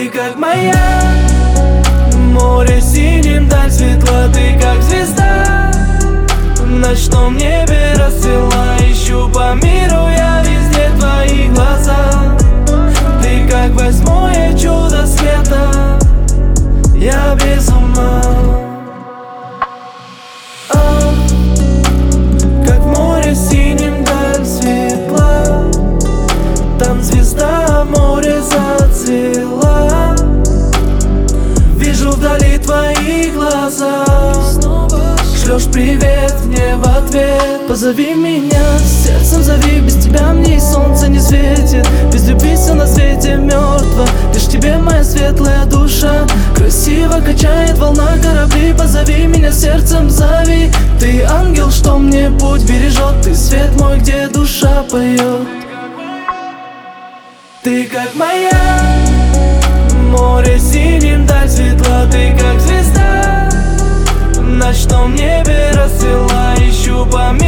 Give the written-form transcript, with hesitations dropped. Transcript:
Ты как моя, море синим, даль светла. Ты как звезда в ночном небе расцвела. Ищу по миру я везде твои глаза. Ты как восьмое чудо света, я без ума. Как в море синим даль светла, там звезда в море зацвела. Вижу вдали твои глаза, шлешь привет мне в ответ. Позови меня, сердцем зови, без тебя мне и солнце не светит. Без любви все на свете мертво, лишь тебе моя светлая душа. Красиво качает волна корабли, позови меня, сердцем зови. Ты ангел, что мне путь бережет, ты свет мой, где душа поет. Ты как моя, море синим, даль светла. Ты как звезда в ночном небе расцвела. Ищу по миру